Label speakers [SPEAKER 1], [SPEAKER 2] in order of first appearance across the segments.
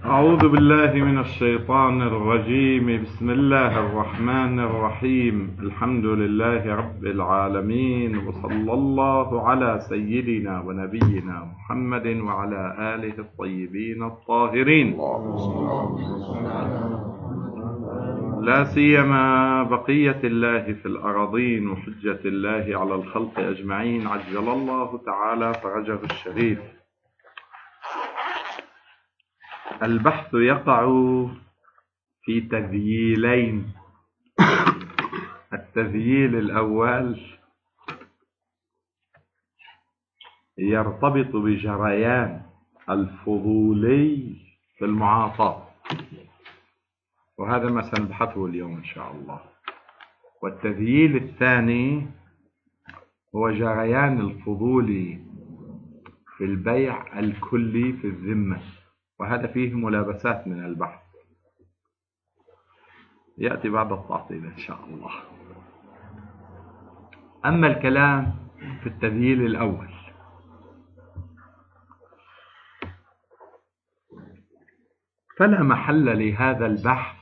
[SPEAKER 1] أعوذ بالله من الشيطان الرجيم. بسم الله الرحمن الرحيم. الحمد لله رب العالمين، وصلى الله على سيدنا ونبينا محمد وعلى آله الطيبين الطاهرين، لا سيما بقية الله في الأراضين وحجة الله على الخلق أجمعين، عجل الله تعالى فرجه الشريف. البحث يقع في تذييلين. التذييل الأول يرتبط بجريان الفضولي في المعاطاة، وهذا ما سنبحثه اليوم إن شاء الله. والتذييل الثاني هو جريان الفضولي في البيع الكلي في الذمة، وهذا فيه ملابسات من البحث يأتي بعد التعطيل إن شاء الله. أما الكلام في التذييل الأول، فلا محل لهذا البحث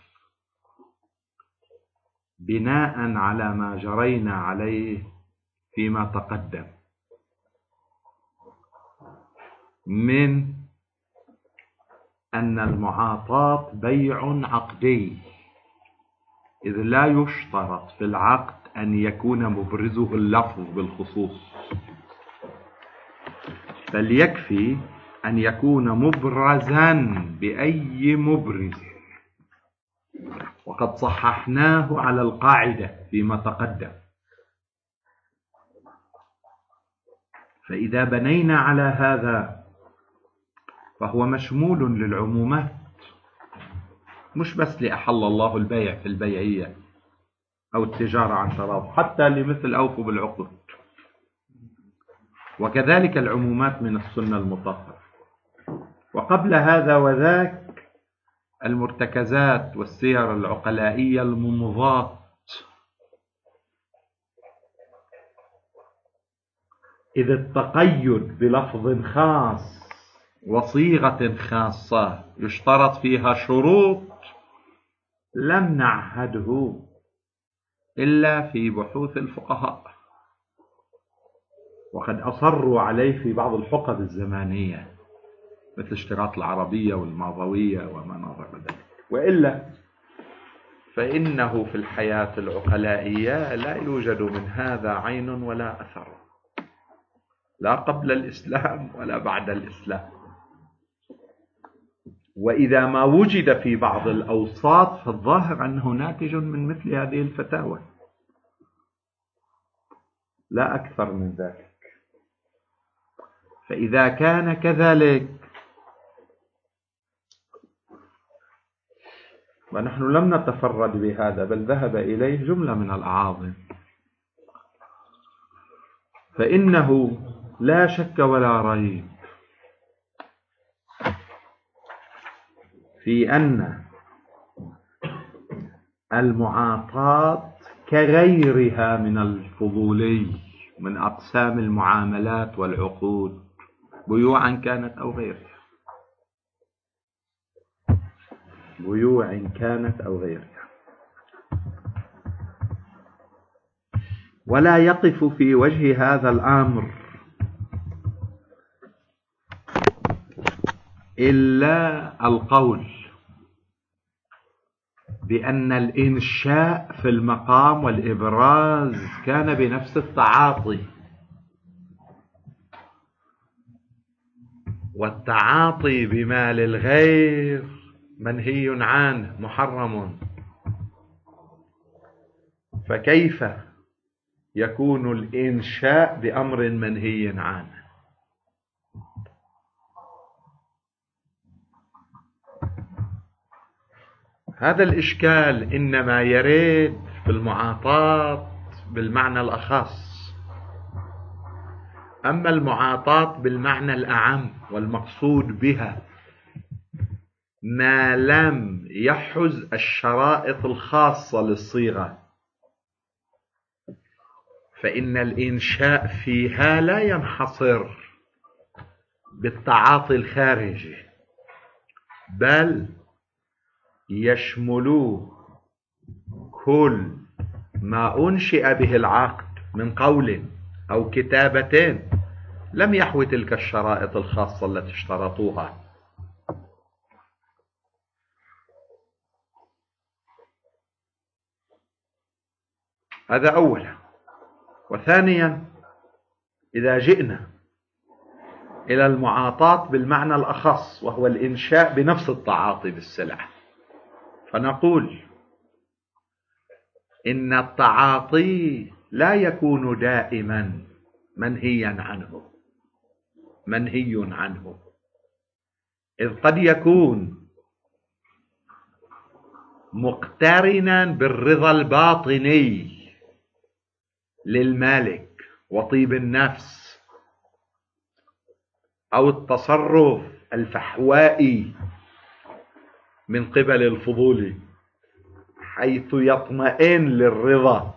[SPEAKER 1] بناء على ما جرينا عليه فيما تقدم من أن المعاطاة بيع عقدي، إذ لا يشترط في العقد أن يكون مبرزه اللفظ بالخصوص، بل يكفي أن يكون مبرزا بأي مبرز، وقد صححناه على القاعدة فيما تقدم. فإذا بنينا على هذا فهو مشمول للعمومات، مش بس لأحل الله البيع في البيعية أو التجارة عن تراض، حتى لمثل أوفوا بالعقود، وكذلك العمومات من السنة المطهرة. وقبل هذا وذاك المرتكزات والسير العقلائية الممضاة، إذ التقيد بلفظ خاص وصيغة خاصة يشترط فيها شروط لم نعهده إلا في بحوث الفقهاء، وقد أصروا عليه في بعض الحقب الزمانية مثل اشتراط العربية والماضوية وما نظر ذلك. وإلا فإنه في الحياة العقلائية لا يوجد من هذا عين ولا أثر، لا قبل الإسلام ولا بعد الإسلام. وإذا ما وجد في بعض الأوساط فالظاهر أنه ناتج من مثل هذه الفتاوى، لا أكثر من ذلك. فإذا كان كذلك ونحن لم نتفرد بهذا، بل ذهب إليه جملة من الأعاظم، فإنه لا شك ولا ريب في أن المعاطاة كغيرها من الفضولي من أقسام المعاملات والعقود، بيوعا كانت أو غيرها، بيوع كانت أو غيرها، ولا يقف في وجه هذا الأمر إلا القول بأن الإنشاء في المقام والإبراز كان بنفس التعاطي، والتعاطي بمال الغير منهي عنه محرم، فكيف يكون الإنشاء بأمر منهي عنه؟ هذا الإشكال إنما يرد في المعاطاة بالمعنى الأخص. أما المعاطاة بالمعنى الأعم والمقصود بها ما لم يحز الشرائط الخاصة للصيغة، فإن الإنشاء فيها لا ينحصر بالتعاطي الخارجي، بل يشمل كل ما أنشئ به العقد من قول أو كتابة لم يحوي تلك الشرائط الخاصة التي اشترطوها. هذا أولا. وثانيا، إذا جئنا إلى المعاطاة بالمعنى الأخص وهو الإنشاء بنفس التعاطي بالسلع، فنقول إن التعاطي لا يكون دائما منهي عنه، إذ قد يكون مقترنا بالرضا الباطني للمالك وطيب النفس، أو التصرف الفحوائي من قبل الفضول حيث يطمئن للرضا،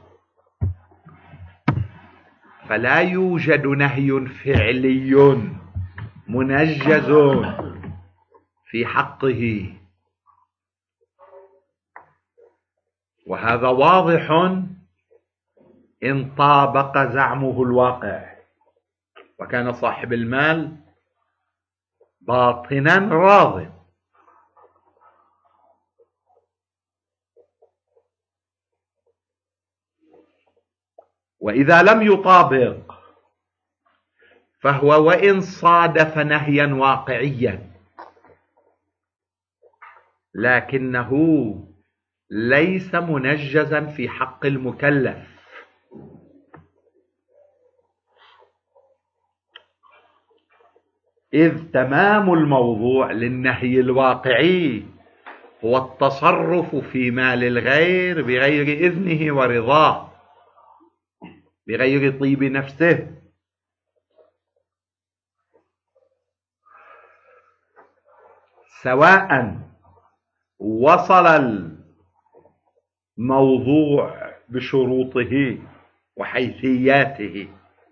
[SPEAKER 1] فلا يوجد نهي فعلي منجز في حقه. وهذا واضح إن طابق زعمه الواقع، وكان صاحب المال باطنا راضٍ. وإذا لم يطابق فهو وإن صادف نهيا واقعيا لكنه ليس منجزا في حق المكلف، إذ تمام الموضوع للنهي الواقعي هو التصرف في مال الغير بغير إذنه ورضاه، بغير طيب نفسه. سواء وصل الموضوع بشروطه وحيثياته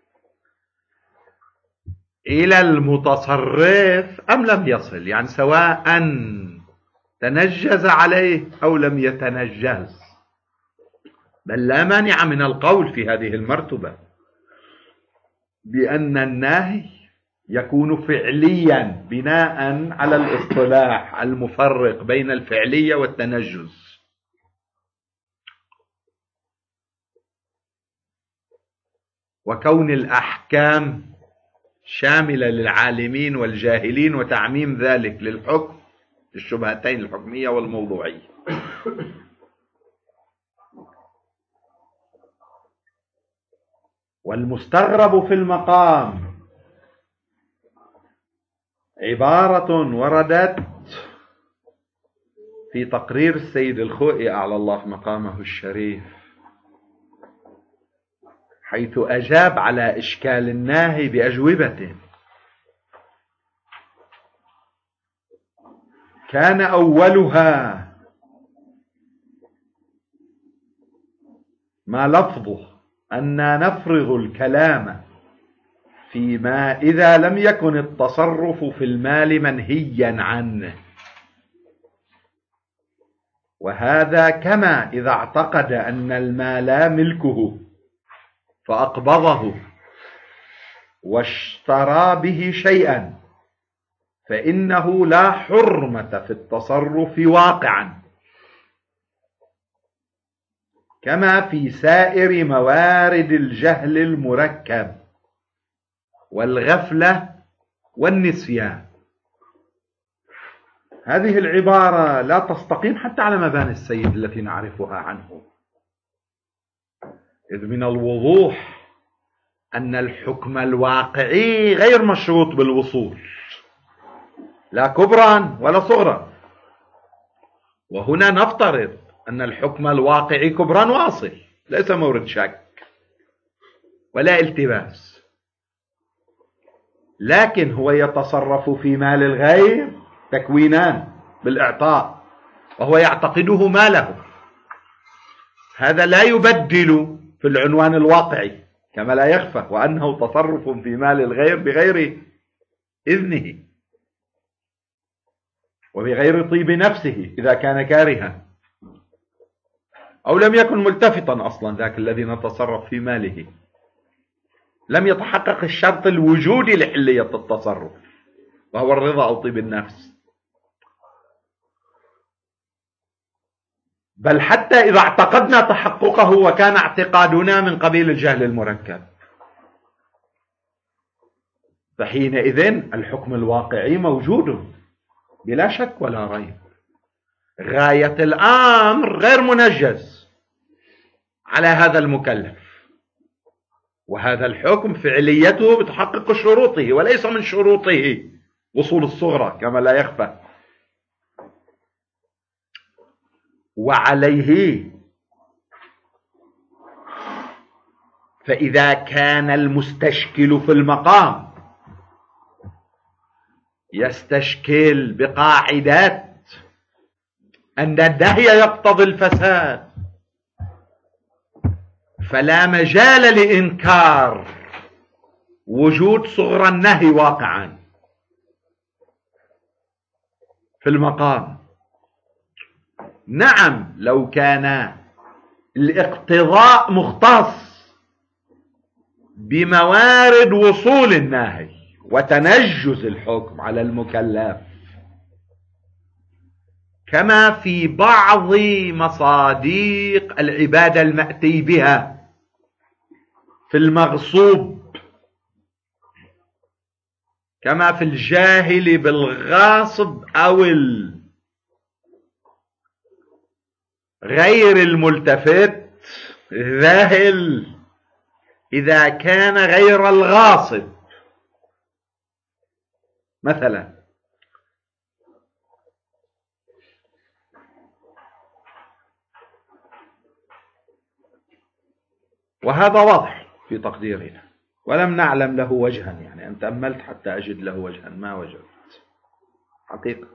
[SPEAKER 1] إلى المتصرف أم لم يصل، يعني سواء تنجز عليه أو لم يتنجز. بل لا مانع من القول في هذه المرتبة بأن النهي يكون فعليا بناء على الاصطلاح المفرق بين الفعلية والتنجز. وكون الأحكام شاملة للعالمين والجاهلين، وتعميم ذلك للحكم، الشبهتين الحكمية والموضوعية. والمستغرب في المقام عبارة وردت في تقرير السيد الخوئي أعلى الله مقامه الشريف، حيث أجاب على إشكال الناهي بأجوبة. كان أولها ما لفظه أن نفرض الكلام فيما إذا لم يكن التصرف في المال منهيا عنه، وهذا كما إذا اعتقد أن المال ملكه فأقبضه واشترى به شيئا فإنه لا حرمة في التصرف واقعا، كما في سائر موارد الجهل المركب والغفلة والنسيان. هذه العبارة لا تستقيم حتى على مباني السيد التي نعرفها عنه، إذ من الوضوح أن الحكم الواقعي غير مشروط بالوصول، لا كبرا ولا صغرا. وهنا نفترض أن الحكم الواقعي كبرا واصل، ليس مورد شك ولا التباس، لكن هو يتصرف في مال الغير تكوينان بالإعطاء، وهو يعتقده ماله. هذا لا يبدل في العنوان الواقعي، كما لا يخفى وأنه تصرف في مال الغير بغير إذنه. وبغير طيب نفسه إذا كان كارها، أو لم يكن ملتفتا أصلا ذاك الذي نتصرف في ماله، لم يتحقق الشرط الوجودي لحلية التصرف وهو الرضا أو طيب النفس. بل حتى إذا اعتقدنا تحققه وكان اعتقادنا من قبيل الجهل المركب، فحينئذ الحكم الواقعي موجود بلا شك ولا ريب. غاية الأمر غير منجز على هذا المكلف، وهذا الحكم فعليته بتحقق شروطه، وليس من شروطه وصول الصغرى كما لا يخفى. وعليه فإذا كان المستشكل في المقام يستشكل بقاعدة أن النهي يقتضي الفساد، فلا مجال لإنكار وجود صغر النهي واقعا في المقام. نعم لو كان الاقتضاء مختص بموارد وصول النهي وتنجز الحكم على المكلف، كما في بعض مصاديق العبادة المأتي بها في المغصوب، كما في الجاهل بالغاصب أو غير الملتفت الذاهل، إذا كان غير الغاصب مثلا وهذا واضح في تقديرنا ولم نعلم له وجها، يعني أن تأملت حتى أجد له وجها ما وجدت حقيقة.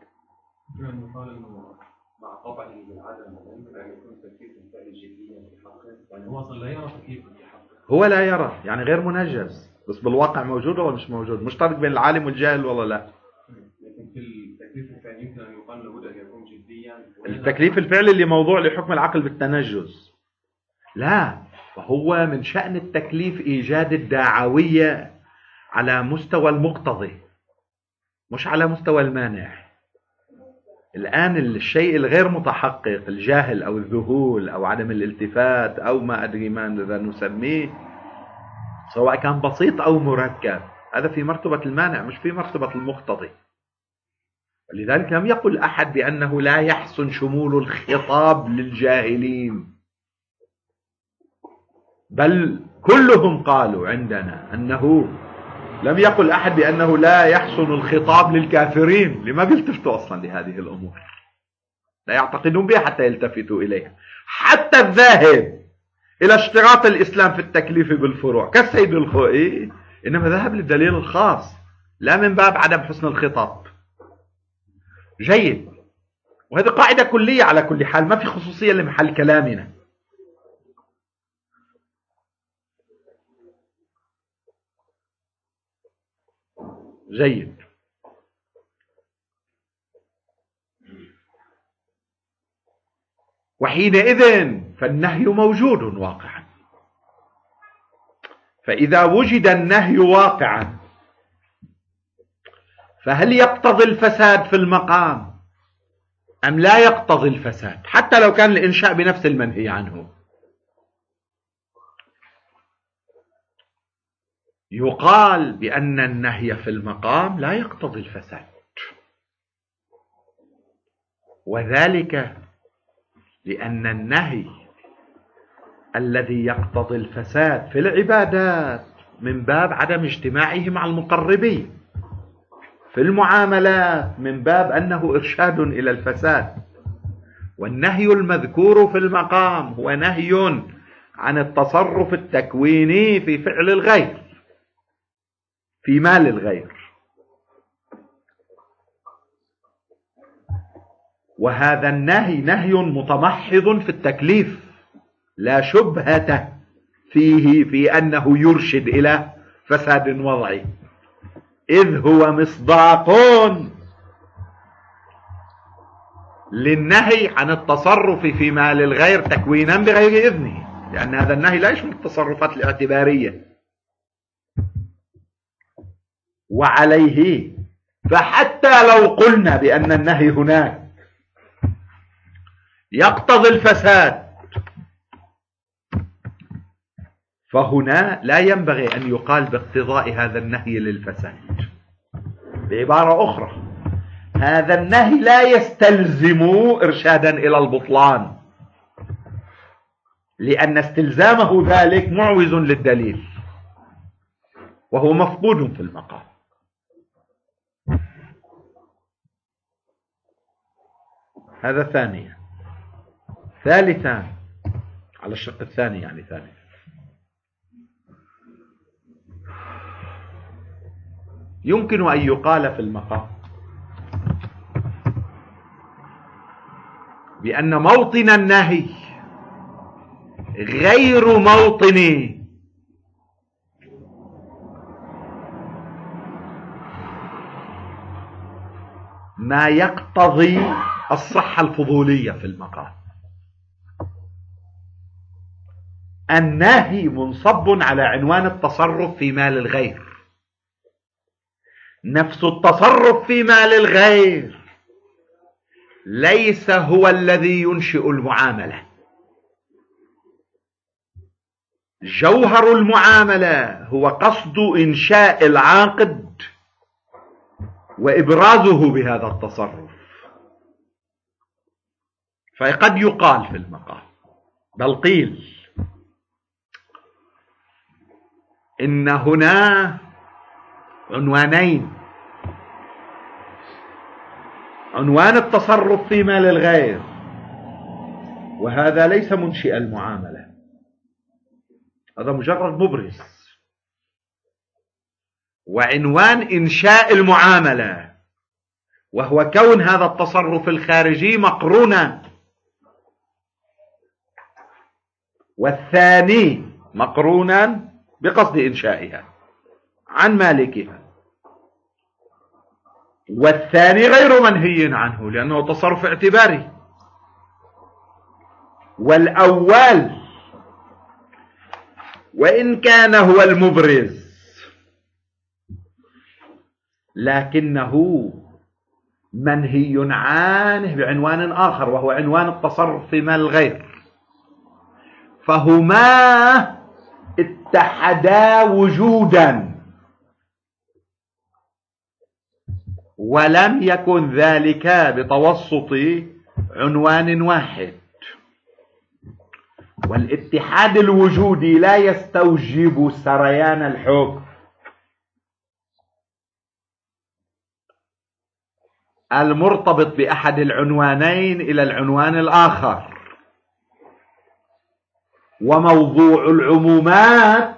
[SPEAKER 2] مع طبعه بالعدم ممكن أن يكون تكليف الفعل جديا في حقه، يعني هو أصلا لا يرى تكليفا في حقه،
[SPEAKER 1] هو لا يرى يعني غير منجز، بس بالواقع موجود ولا مش موجود؟ مشترك بين العالم والجاهل ولا لا؟
[SPEAKER 2] لكن في التكليف الفعلي يمكن أن يقال لابد أن يكون جديا.
[SPEAKER 1] التكليف الفعلي اللي موضوع لحكم العقل بالتنجز، لا، فهو من شأن التكليف إيجاد الداعوية على مستوى المقتضي مش على مستوى المانع. الآن الشيء الغير متحقق، الجاهل أو الذهول أو عدم الالتفات أو ما أدري ماذا نسميه، سواء كان بسيط أو مركب، هذا في مرتبة المانع مش في مرتبة المقتضي. ولذلك لم يقل أحد بأنه لا يحسن شمول الخطاب للجاهلين، بل كلهم قالوا عندنا أنه لم يقل أحد بأنه لا يحسن الخطاب للكافرين، لما بيلتفتوا أصلا لهذه الأمور، لا يعتقدون بها حتى يلتفتوا إليها. حتى الذاهب إلى اشتراط الإسلام في التكليف بالفروع كالسيد الخوئي إنما ذهب للدليل الخاص لا من باب عدم حسن الخطاب. جيد، وهذه قاعدة كلية على كل حال، ما في خصوصية لمحل كلامنا. جيد، وحينئذ فالنهي موجود واقعا. فإذا وجد النهي واقعا فهل يقتضي الفساد في المقام أم لا يقتضي الفساد حتى لو كان الإنشاء بنفس المنهي عنه؟ يقال بأن النهي في المقام لا يقتضي الفساد، وذلك لأن النهي الذي يقتضي الفساد في العبادات من باب عدم اجتماعه مع المقربين، في المعاملات من باب أنه إرشاد إلى الفساد. والنهي المذكور في المقام هو نهي عن التصرف التكويني في فعل الغير في مال الغير، وهذا النهي نهي متمحض في التكليف لا شبهة فيه في أنه يرشد إلى فساد وضعي، إذ هو مصداق للنهي عن التصرف في مال الغير تكوينا بغير إذنه، لأن هذا النهي لا يشمل التصرفات الاعتبارية. وعليه فحتى لو قلنا بأن النهي هناك يقتضي الفساد، فهنا لا ينبغي أن يقال باقتضاء هذا النهي للفساد. بعبارة أخرى، هذا النهي لا يستلزم إرشادا إلى البطلان، لأن استلزامه ذلك معوز للدليل وهو مفقود في المقام. هذا ثانيا. ثالثا، على الشق الثاني يعني ثالثا، يمكن أن يقال في المقام بأن موطن النهي غير موطن ما يقتضي الصحة الفضولية في المقام. النهي منصب على عنوان التصرف في مال الغير، نفس التصرف في مال الغير ليس هو الذي ينشئ المعاملة. جوهر المعاملة هو قصد إنشاء العاقد وإبرازه بهذا التصرف. فقد يقال في المقام، بل قيل إن هنا عنوانين: عنوان التصرف في مال الغير، وهذا ليس منشئ المعاملة، هذا مجرد مبرز. وعنوان إنشاء المعاملة، وهو كون هذا التصرف الخارجي مقرونا، والثاني مقرونا بقصد إنشائها عن مالكها، والثاني غير منهي عنه لأنه تصرف اعتباري. والأول وإن كان هو المبرز لكنه منهي عنه بعنوان آخر، وهو عنوان التصرف في مال الغير، فهما اتحدا وجودا، ولم يكن ذلك بتوسط عنوان واحد. والاتحاد الوجودي لا يستوجب سريان الحكم. المرتبط بأحد العنوانين إلى العنوان الآخر. وموضوع العمومات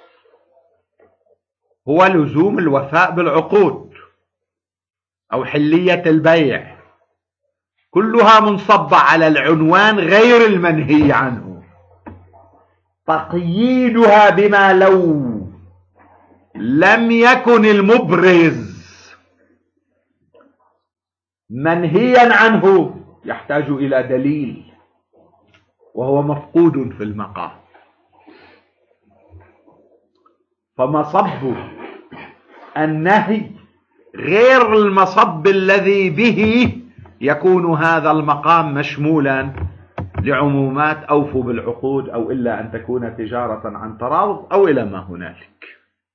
[SPEAKER 1] هو لزوم الوفاء بالعقود أو حلية البيع، كلها منصبة على العنوان غير المنهي عنه. تقييدها بما لو لم يكن المبرز منهيا عنه يحتاج إلى دليل، وهو مفقود في المقام. فمصب النهي غير المصب الذي به يكون هذا المقام مشمولا لعمومات أوفوا بالعقود، أو إلا أن تكون تجارة عن تراض، أو إلى ما هنالك.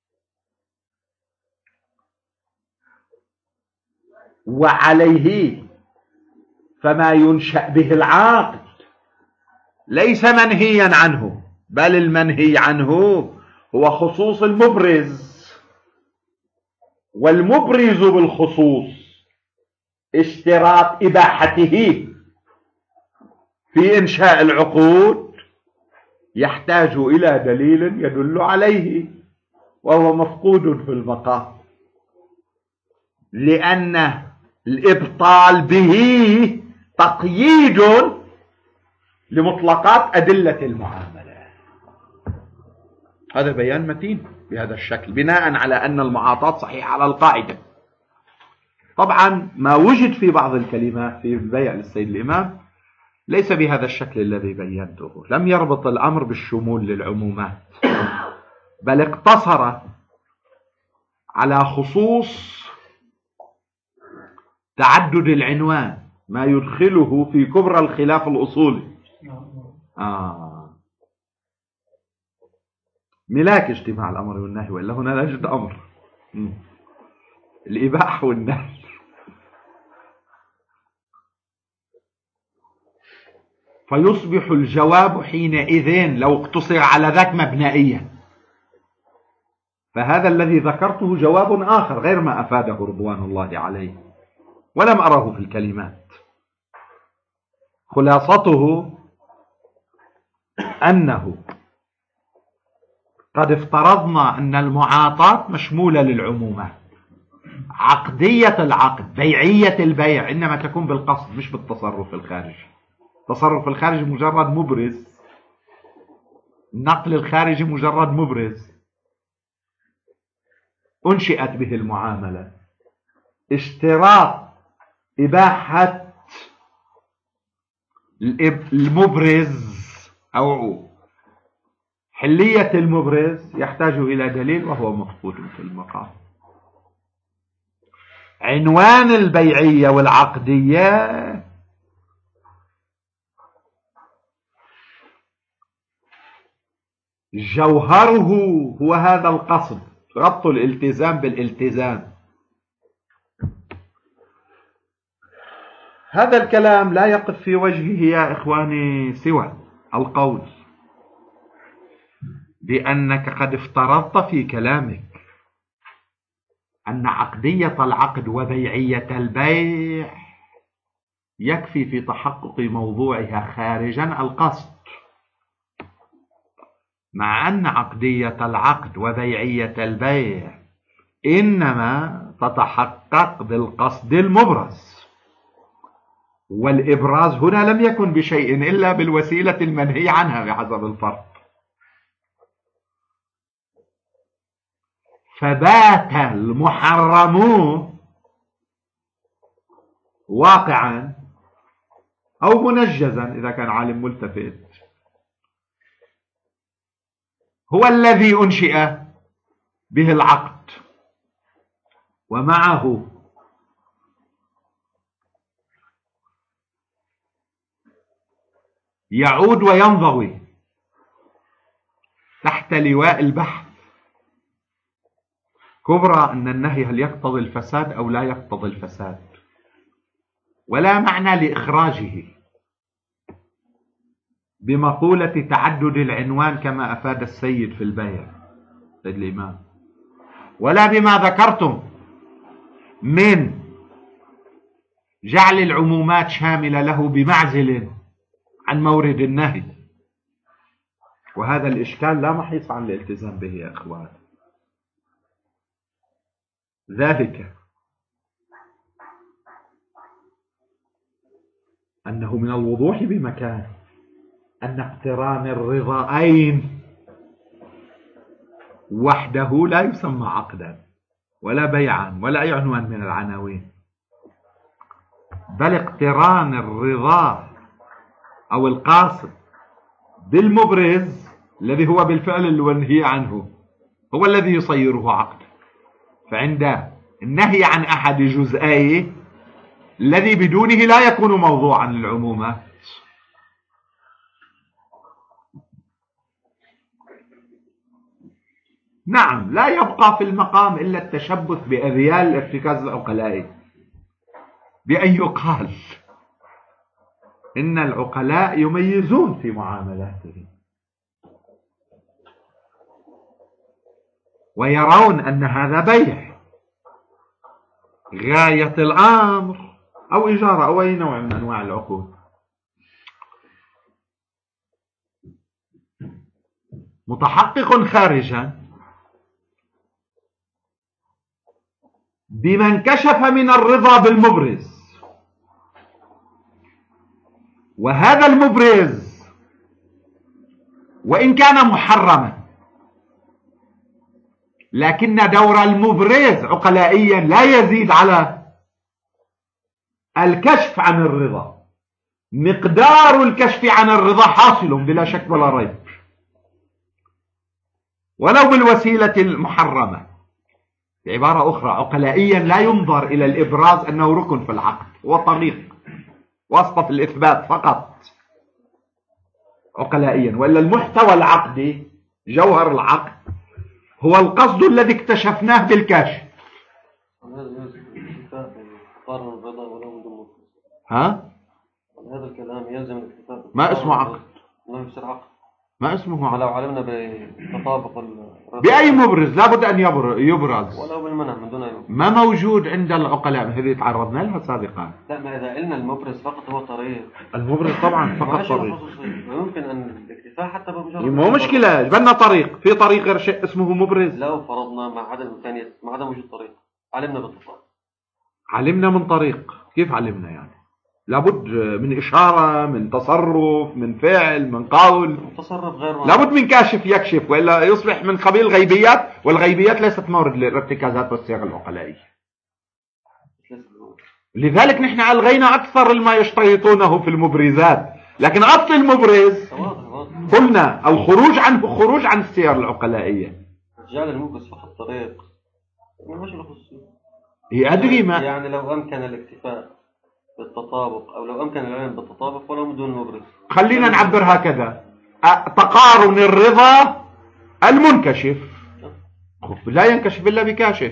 [SPEAKER 1] وعليه فما ينشأ به العاقد ليس منهيا عنه، بل المنهي عنه هو خصوص المبرز. والمبرز بالخصوص اشتراط إباحته في إنشاء العقود يحتاج إلى دليل يدل عليه، وهو مفقود في المقام، لأن الإبطال به تقييد لمطلقات أدلة المعاملة. هذا بيان متين بهذا الشكل، بناء على أن المعاطاة صحيحة على القاعدة. طبعا ما وجد في بعض الكلمات في البيع للسيد الإمام ليس بهذا الشكل الذي بينته، لم يربط الأمر بالشمول للعمومات، بل اقتصر على خصوص تعدد العنوان، ما يدخله في كبرى الخلاف الأصولي. ملاك اجتماع الأمر والنهي، وإلا هنا لا يوجد أمر، الإباحة والنهي. فيصبح الجواب حينئذ لو اقتصر على ذاك مبنائيا، فهذا الذي ذكرته جواب آخر غير ما أفاده رضوان الله عليه، ولم أره في الكلمات. خلاصته أنه قد افترضنا أن المعاطاة مشمولة للعمومات، عقدية العقد، بيعية البيع إنما تكون بالقصد مش بالتصرف الخارجي. التصرف الخارجي مجرد مبرز، النقل الخارجي مجرد مبرز أنشئت به المعاملة. اشتراط إباحة المبرز أو حلية المبرز يحتاج إلى دليل وهو مفقود في المقام. عنوان البيعية والعقدية جوهره هو هذا القصد، ربط الالتزام بالالتزام. هذا الكلام لا يقف في وجهه يا إخواني سوى القول بأنك قد افترضت في كلامك أن عقدية العقد وبيعية البيع يكفي في تحقق موضوعها خارجا القصد، مع أن عقدية العقد وبيعية البيع إنما تتحقق بالقصد المبرز، والإبراز هنا لم يكن بشيء إلا بالوسيلة المنهي عنها بحسب الفرق. فبات المحرم واقعا أو منجزا إذا كان عالم ملتفت، هو الذي أنشئ به العقد، ومعه يعود وينضوي تحت لواء البحث كبرى أن النهي هل يقتضي الفساد أو لا يقتضي الفساد، ولا معنى لإخراجه بمقولة تعدد العنوان كما أفاد السيد في البيع سيد الإمام، ولا بما ذكرتم من جعل العمومات شاملة له بمعزل عن مورد النهي. وهذا الإشكال لا محيص عن الالتزام به يا أخوان. ذلك أنه من الوضوح بمكان أن اقتران الرضائين وحده لا يسمى عقدا ولا بيعا ولا أي عنوان من العناوين، بل اقتران الرضا أو القاصد بالمبرز الذي هو بالفعل المنهي عنه هو الذي يصيره عقدا. فعند النهي عن أحد جزئيه الذي بدونه لا يكون موضوعا للعمومات. نعم، لا يبقى في المقام إلا التشبث بأذيال الارتكاز العقلائي، بأن يقال إن العقلاء يميزون في معاملاتهم ويرون أن هذا بيع غاية الأمر أو إجارة أو أي نوع من أنواع العقود، متحقق خارجا بما انكشف من الرضا بالمبرز. وهذا المبرز وإن كان محرما لكن دور المبرز عقلائيا لا يزيد على الكشف عن الرضا، مقدار الكشف عن الرضا حاصل بلا شك ولا ريب، ولو بالوسيلة المحرمة. بعبارة أخرى، عقلائيا لا ينظر إلى الإبراز أنه ركن في العقد، هو طريق واسطة في الإثبات فقط عقلائيا، وإلا المحتوى العقدي جوهر العقد هو القصد الذي اكتشفناه بالكشف. ها؟
[SPEAKER 2] هذا الكلام يلزم الاكتفاء.
[SPEAKER 1] ما اسمه عقد؟
[SPEAKER 2] ما يصير عقد.
[SPEAKER 1] ما اسمه عقد.
[SPEAKER 2] لو علمنا بتطابق
[SPEAKER 1] بأي مبرز لابد أن يبرز،
[SPEAKER 2] ولو بالمنع من دون أي مبرز.
[SPEAKER 1] ما موجود عند العقلاء، هذه تعرضنا لها سابقا.
[SPEAKER 2] لا، ما إذا قلنا المبرز فقط هو طريق،
[SPEAKER 1] المبرز طبعا فقط طريق،
[SPEAKER 2] ويمكن أن الاكتفاء حتى بمجرد
[SPEAKER 1] مو مشكلة، بدنا طريق، في طريق غير شيء اسمه مبرز.
[SPEAKER 2] لو فرضنا مع عدم إمكانية، مع عدم وجود طريق، علمنا بالتطابق.
[SPEAKER 1] علمنا من طريق، كيف علمنا يعني؟ لابد من إشارة، من تصرف، من فعل، من قول.
[SPEAKER 2] تصرف غير
[SPEAKER 1] لابد من كاشف يكشف، وإلا يصبح من قبيل الغيبيات، والغيبيات ليست مورد للارتكازات والصيغ العقلائية. لذلك نحن ألغينا أكثر ما يشترطونه في المبرزات، لكن أصل المبرز قلنا الخروج عنه خروج عن السير العقلائية.
[SPEAKER 2] جعل المبرز فقط طريق، مش الخصوصية.
[SPEAKER 1] أدري ما
[SPEAKER 2] يعني لو أمكن الاكتفاء بالتطابق، أو لو أمكن العلم بالتطابق ولو بدون مبرز.
[SPEAKER 1] خلينا نعبر هكذا، تقارن الرضا المنكشف لا ينكشف إلا بكاشف،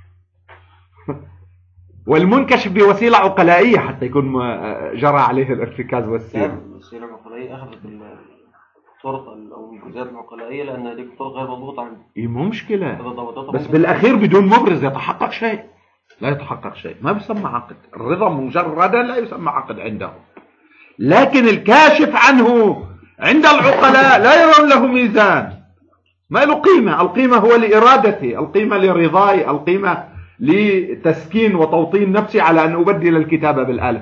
[SPEAKER 1] والمنكشف بوسيلة عقلائية حتى يكون جرى عليه الارتكاز والسير.
[SPEAKER 2] الوسيلة العقلائية أخذت الطرق أو المبرزات العقلائية، لأن هذه الطرق غير مضبوطة عنده.
[SPEAKER 1] مو مشكلة، بس بالأخير بدون مبرز يتحقق شيء؟ لا يتحقق شيء، ما يسمى عقد. الرضا مجردا لا يسمى عقد عندهم، لكن الكاشف عنه عند العقلاء لا يرون له ميزان، ما له قيمة. القيمة هو لإرادتي، القيمة لرضاي، القيمة لتسكين وتوطين نفسي على أن أبدل الكتابة بالألف.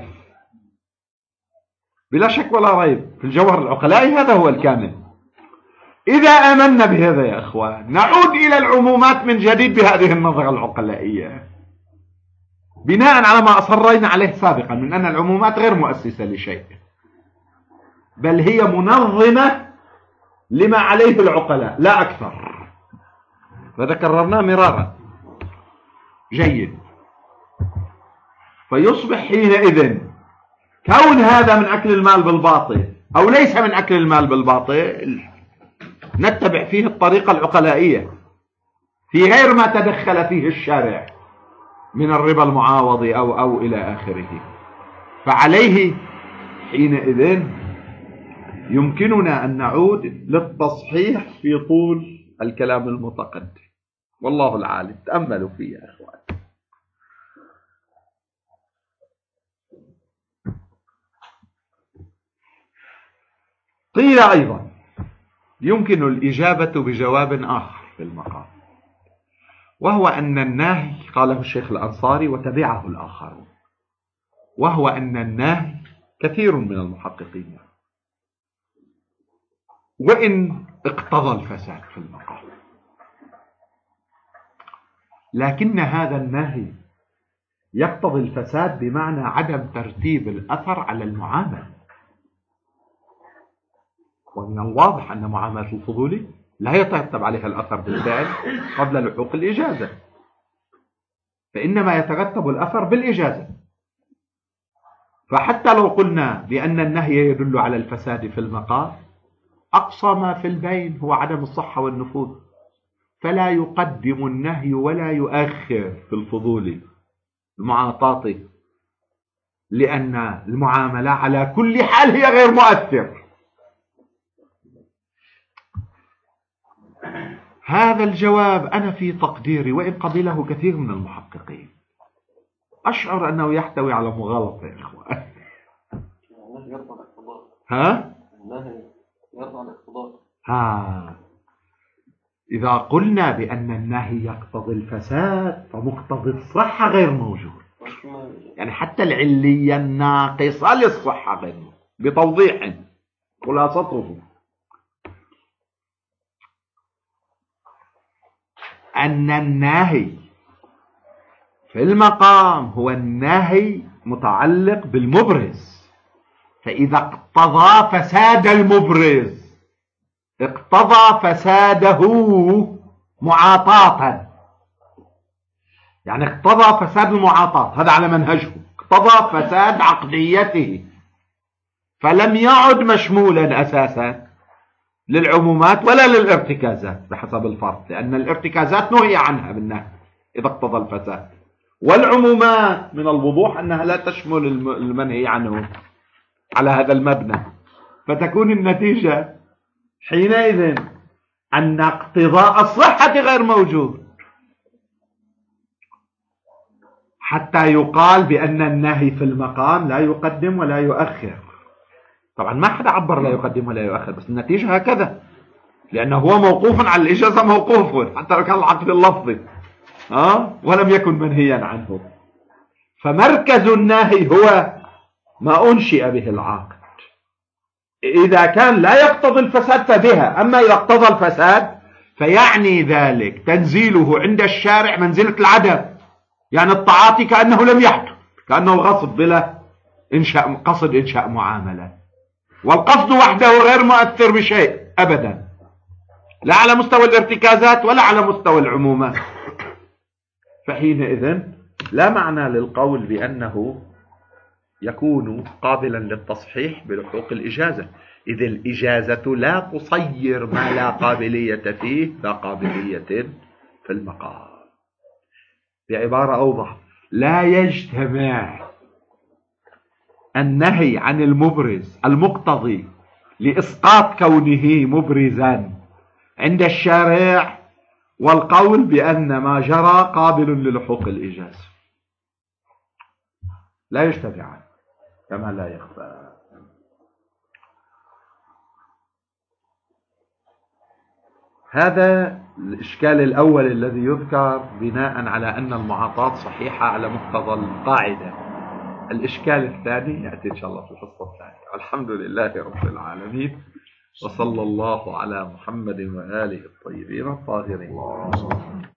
[SPEAKER 1] بلا شك ولا ريب في الجوهر العقلائي هذا هو الكامل. إذا آمنا بهذا يا أخوان نعود إلى العمومات من جديد بهذه النظرة العقلائية، بناء على ما أصرينا عليه سابقا من أن العمومات غير مؤسسة لشيء، بل هي منظمة لما عليه العقلاء لا أكثر، هذا كررناه مرارا. جيد، فيصبح حينئذ كون هذا من أكل المال بالباطل أو ليس من أكل المال بالباطل نتبع فيه الطريقة العقلائية في غير ما تدخل فيه الشارع من الربا المعاوض أو إلى آخره. فعليه حينئذ يمكننا أن نعود للتصحيح في طول الكلام المتقدم، والله العالم. تأملوا فيه يا أخوان. قيل أيضا يمكن الإجابة بجواب آخر في المقام، وهو أن الناهي، قاله الشيخ الأنصاري وتبعه الآخرون، وهو أن الناهي كثير من المحققين وإن اقتضى الفساد في المقام، لكن هذا الناهي يقتضي الفساد بمعنى عدم ترتيب الأثر على المعاملة. ومن الواضح أن معاملة الفضولي لا يترتب عليها الأثر بالفعل قبل لحوق الإجازة، فإنما يترتب الأثر بالإجازة. فحتى لو قلنا بأن النهي يدل على الفساد في المقام، أقصى ما في البين هو عدم الصحة والنفوذ، فلا يقدم النهي ولا يؤخر في الفضول المعاطاة، لأن المعاملة على كل حال هي غير مؤثر. هذا الجواب أنا في تقديري وإن قبله كثير من المحققين أشعر أنه يحتوي على مغالطة يا إخوان. ها؟ إذا قلنا بأن النهي يقتضي الفساد فمقتضي الصحة غير موجود، يعني حتى العلية الناقصة للصحة غير موجود. بتوضيح خلاصته أن النهي في المقام هو النهي متعلق بالمبرز، فإذا اقتضى فساد المبرز اقتضى فساده معاطاة، يعني اقتضى فساد المعاطاة، هذا على منهجه، اقتضى فساد عقديته، فلم يعد مشمولا أساسا للعمومات ولا للارتكازات بحسب الفرض، لأن الارتكازات نهي عنها بالنهي إذا اقتضى الفساد، والعمومات من الوضوح أنها لا تشمل المنهي عنه على هذا المبنى، فتكون النتيجة حينئذ أن اقتضاء الصحة غير موجود حتى يقال بأن النهي في المقام لا يقدم ولا يؤخر. طبعا ما حدا عبر لا يقدم ولا يؤخر، بس النتيجة هكذا، لأنه هو موقوف على الإجازة، موقوف حتى لو كان العقد اللفظي ولم يكن منهيا عنه. فمركز النهي هو ما أنشئ به العقد، إذا كان لا يقتضي الفساد فبها، أما إذا اقتضى الفساد فيعني ذلك تنزيله عند الشارع منزلة العدم، يعني التعاطي كأنه لم يحدث، كأنه الغصب بلا قصد إنشاء معاملة، والقصد وحده غير مؤثر بشيء أبدا، لا على مستوى الارتكازات ولا على مستوى العمومات. فحينئذ لا معنى للقول بأنه يكون قابلا للتصحيح بلحوق الإجازة، إذ الإجازة لا تصير ما لا قابلية فيه لا قابلية في المقام. بعبارة أوضح، لا يجتمع النهي عن المبرز المقتضي لإسقاط كونه مبرزا عند الشارع والقول بأن ما جرى قابل للحوق الإجازة، لا يجتمعان كما لا يخفى. هذا الإشكال الأول الذي يذكر بناء على أن المعاطاة صحيحة على مقتضى القاعدة. الإشكال الثاني يأتي إن شاء الله في الحصة الثانية. والحمد لله رب العالمين، وصلى الله على محمد وآله الطيبين الطاهرين.